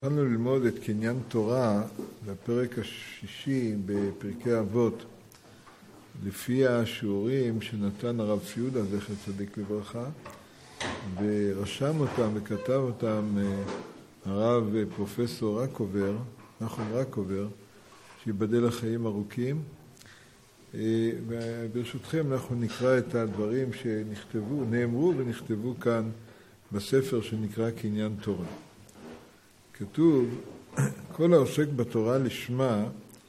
התחלנו ללמוד את קניין תורה בפרק השישי בפרקי אבות, לפי השיעורים שנתן הרב ציודה זכר צדיק לברכה, ורשם אותם וכתב אותם הרב פרופסור נחום רקובר, שיבדל לחיים ארוכים. וברשותכם אנחנו נקרא את הדברים נאמרו ונכתבו כאן בספר שנקרא קניין תורה. כתוב, כל העוסק בתורה לשמה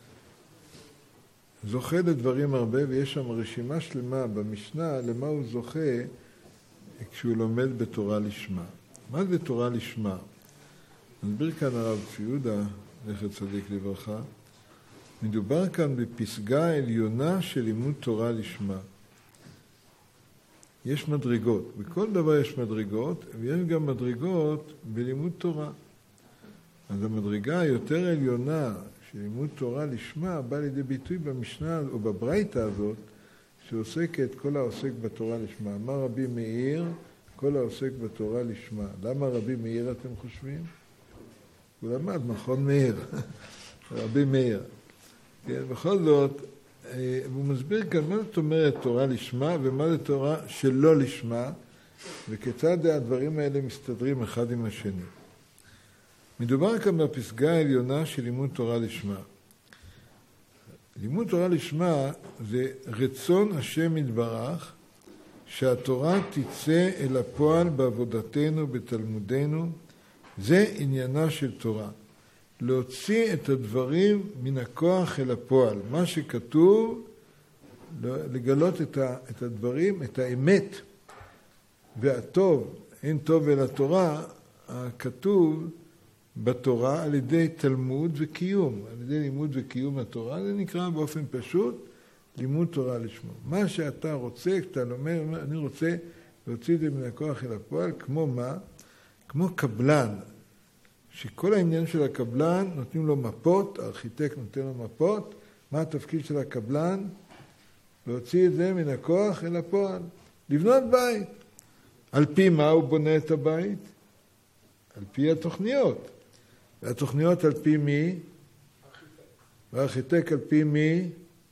זוכה לדברים הרבה, ויש שם רשימה שלמה במשנה למה הוא זוכה כשהוא לומד בתורה לשמה. מה זה תורה לשמה? נסביר כאן הרב ציודה, זכר צדיק לברכה, מדובר כאן בפסגה עליונה של לימוד תורה לשמה. יש מדרגות, בכל דבר יש מדרגות, ויש גם מדרגות בלימוד תורה. אז המדרגה היותר עליונה של לימוד תורה לשמה באה לידי ביטוי במשנה או בברייתא הזאת, שעוסקת כל העוסק בתורה לשמה. אמר רבי מאיר, כל העוסק בתורה לשמה. למה רבי מאיר אתם חושבים? הוא למד מכון מאיר, רבי מאיר. כן, בכל זאת, הוא מסביר כאן מה זאת אומרת תורה לשמה ומה זה תורה שלא לשמה, וכיצד הדברים האלה מסתדרים אחד עם השני. מדובר כאן בפסגה העליונה של לימוד תורה לשמה. לימוד תורה לשמה זה רצון השם יתברך שהתורה תצא אל הפועל בעבודתנו, בתלמודנו. זה עניינה של תורה. להוציא את הדברים מן הכוח אל הפועל. מה שכתוב, לגלות את הדברים, את האמת והטוב, אין טוב אל התורה, הכתוב בתורה על ידי תלמוד וקיום, על ידי לימוד וקיום התורה. זה נקרא באופן פשוט לימוד תורה לשמו. מה שאתה רוצה, כשאתה לומר, אני רוצה להוציא את זה מן הכוח אל הפועל, כמו מה? כמו קבלן, שכל העניין של הקבלן נותנים לו מפות, הארכיטקט נותן לו מפות. מה התפקיד של הקבלן? להוציא את זה מן הכוח אל הפועל, לבנות בית. על פי מה הוא בונה את הבית? על פי התוכניות. והתוכניות על פי מי? והארכיטקט על פי מי?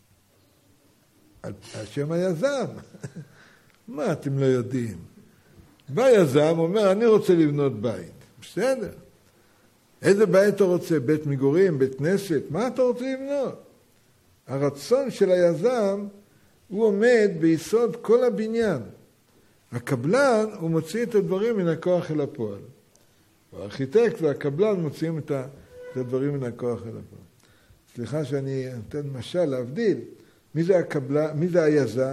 על שם היזם. מה אתם לא יודעים? בא יזם, אומר, אני רוצה לבנות בית. בסדר. איזה בית אתה רוצה? בית מגורים, בית כנסת? מה אתה רוצה לבנות? הרצון של היזם הוא עומד ביסוד כל הבניין. הקבלן הוא מוציא את הדברים מן הכוח אל הפועל. הארכיטקט והקבלן מוציאים את הדברים מן הכוח אל הפועל. סליחה שאני נותן משל להבדיל. מי זה הקבלן? מי זה היזם?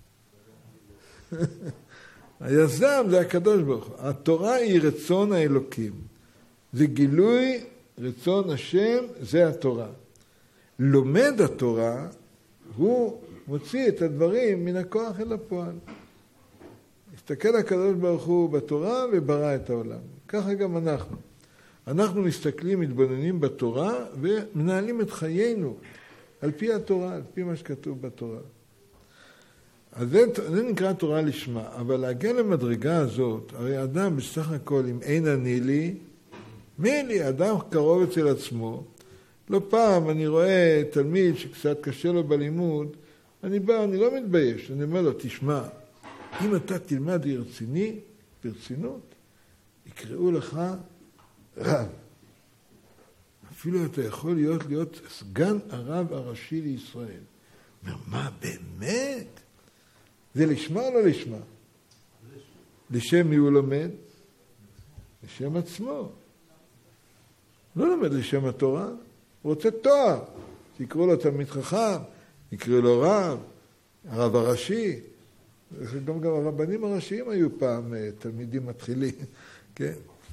היזם זה הקדוש ברוך הוא. התורה היא רצון האלוקים. זה גילוי רצון השם, זה התורה. לומד התורה, הוא מוציא את הדברים מן הכוח אל הפועל. הסתכל הקדוש ברוך הוא בתורה וברא את העולם. ככה גם אנחנו. אנחנו מסתכלים, מתבוננים בתורה ומנהלים את חיינו על פי התורה, על פי מה שכתוב בתורה. אז זה נקרא תורה לשמה. אבל להגיע למדרגה הזאת, הרי אדם בסך הכל, אם אין אני לי, מי לי? אדם קרוב אצל עצמו. לא פעם אני רואה תלמיד שקצת קשה לו בלימוד, אני לא מתבייש. אני אומר לו, תשמע, אם אתה תלמד ברצינות, יקראו לך רב. אפילו אתה יכול להיות סגן הרב הראשי לישראל. אומר, מה באמת? זה לשמה או לא לשמה? לשם מי הוא לומד? לשם עצמו. לא לומד לשם התורה, הוא רוצה תואר. שיקראו לו תלמיד חכם, יקראו לו רב, הרב הראשי. גם הרבנים הראשיים היו פעם תלמידים מתחילים, כן?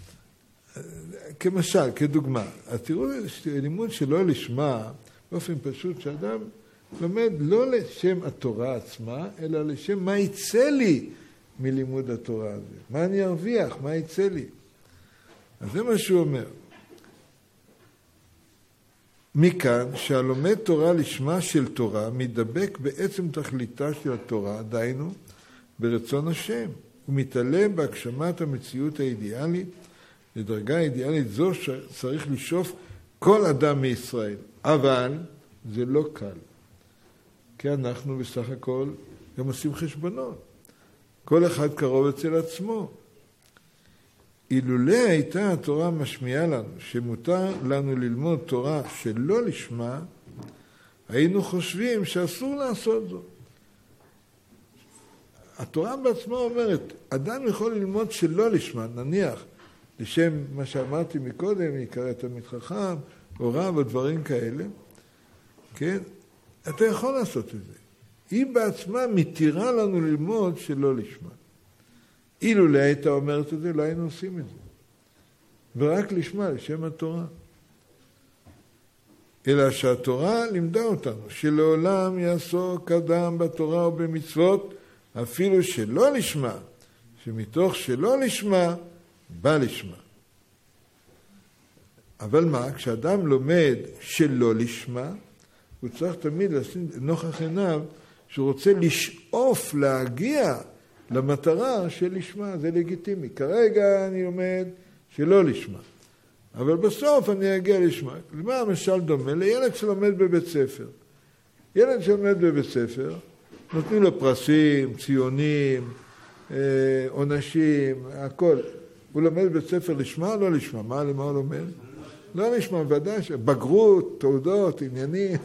כמשל, כדוגמה. אז תראו לימוד שלא לשמה, באופן פשוט, שאדם לומד לא לשם התורה עצמה, אלא לשם מה יצא לי מלימוד התורה הזה. מה אני ארוויח, מה יצא לי. אז זה מה שהוא אומר. מכאן שהלומד תורה לשמה של תורה מדבק בעצם תכליתה של התורה, דהיינו ברצון השם, הוא מתעלם בהגשמת המציאות האידיאלית לדרגה אידיאלית זו שצריך לשאוף כל אדם מישראל. אבל זה לא קל. כי אנחנו בסך הכל גם עושים חשבונות. כל אחד קרוב אצל עצמו. אילולא הייתה התורה משמיעה לנו שמותר לנו ללמוד תורה שלא לשמה, היינו חושבים שאסור לעשות זאת. התורה בעצמה אומרת, אדם יכול ללמוד שלא לשמה, נניח, לשם מה שאמרתי מקודם, יקרא תלמיד חכם, או רב, או דברים כאלה, כן? אתה יכול לעשות את זה. היא בעצמה מתירה לנו ללמוד שלא לשמה. אילולא הייתה אומרת את זה, לא היינו עושים את זה. ורק לשמה, לשם התורה. אלא שהתורה לימדה אותנו, שלעולם יעסוק אדם בתורה ובמצוות, אפילו שלא לשמה, שמתוך שלא לשמה, בא לשמה. אבל מה? כשאדם לומד שלא לשמה, הוא צריך תמיד לשים נוכח עיניו, שהוא רוצה לשאוף להגיע למטרה של לשמה, זה לגיטימי. כרגע אני לומד שלא לשמה, אבל בסוף אני אגיע לשמה. למה המשל דומה? לילד שלומד בבית ספר. ילד שלומד בבית ספר, נותנים לו פרסים, ציונים, עונשים, הכל. הוא לומד בבית ספר לשמה או לא לשמה? למה הוא לומד? לא לשמה, ודאי, בגרות, תעודות, עניינים.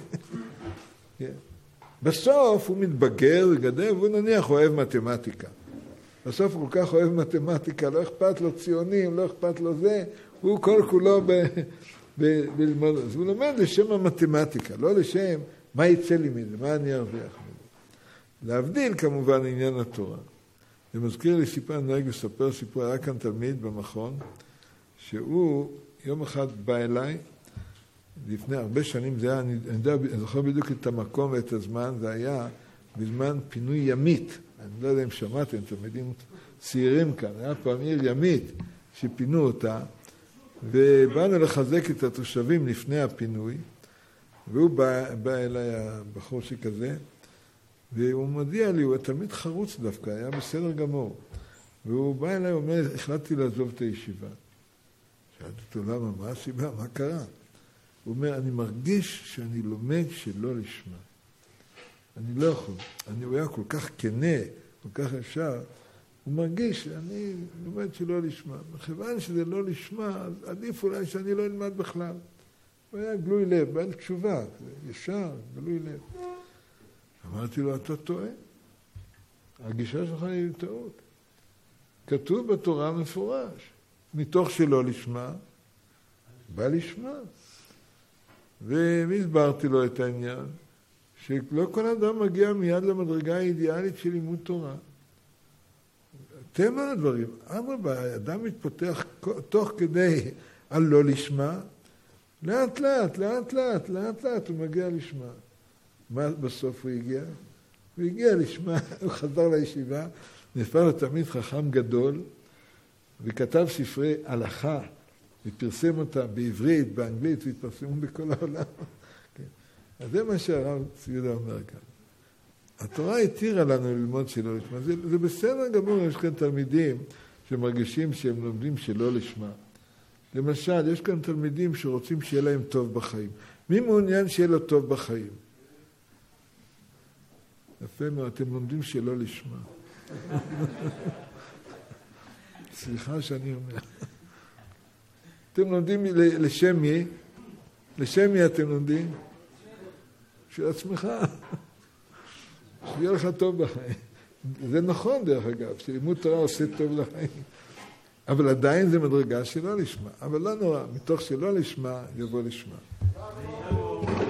בסוף הוא מתבגר וגדל, והוא נניח אוהב מתמטיקה. בסוף הוא כל כך אוהב מתמטיקה, לא אכפת לו ציונים, לא אכפת לו זה, הוא כל כולו בלמוד. אז הוא לומד לשם המתמטיקה, לא לשם מה יצא לי מזה, מה אני ארוויח מזה. להבדיל כמובן עניין התורה. זה מזכיר לי סיפור, אני נוהג לספר סיפור, היה כאן תלמיד במכון, שהוא יום אחד בא אליי, לפני הרבה שנים, זה היה, אני זוכר בדיוק את המקום ואת הזמן, זה היה בזמן פינוי ימית. אני לא יודע אם שמעתם, תלמידים צעירים כאן, היה פעם עיר ימית שפינו אותה, ובאנו לחזק את התושבים לפני הפינוי, והוא בא אליי, הבחור שכזה, והוא מודיע לי, הוא תלמיד חרוץ דווקא, היה בסדר גמור. והוא בא אליי, הוא אומר, החלטתי לעזוב את הישיבה. שאלתי אותו, למה? מה הסיבה? מה קרה? הוא אומר, אני מרגיש שאני לומד שלא לשמה. אני לא יכול. הוא היה כל כך כנה, כל כך אפשר. הוא מרגיש שאני לומד שלא לשמה. מכיוון שזה לא לשמה, אז עדיף אולי שאני לא אלמד בכלל. הוא היה גלוי לב, בעל תשובה, ישר, גלוי לב. אמרתי לו, אתה טועה. הגישה שלך היא טעות. כתוב בתורה מפורש, מתוך שלא לשמה, בא לשמה. והסברתי לו את העניין, שלא כל אדם מגיע מיד למדרגה האידיאלית של לימוד תורה. תן על הדברים. האדם מתפתח תוך כדי על לא לשמה, לאט לאט הוא מגיע לשמה. מה בסוף הוא הגיע? הוא הגיע לשמה, הוא חזר לישיבה, נפל לו תלמיד חכם גדול, וכתב ספרי הלכה, ופרסם אותה בעברית, באנגלית, והתפרסמו בכל העולם. אז זה מה שהרב ציודה אומר כאן. התורה התירה לנו ללמוד שלא לשמה. זה בסדר גמור, יש כאן תלמידים שמרגישים שהם לומדים שלא לשמה. למשל, יש כאן תלמידים שרוצים שיהיה להם טוב בחיים. מי מעוניין שיהיה לו טוב בחיים? יפה מאוד, אתם לומדים שלא לשמה. סליחה שאני אומר. אתם לומדים לשם מי? לשם מי אתם לומדים? של עצמך. שיהיה לך טוב בחיים. זה נכון דרך אגב, שלימוד תורה עושה טוב לחיים. אבל עדיין זה מדרגה שלא לשמה. אבל לא נורא, מתוך שלא לשמה יבוא לשמה.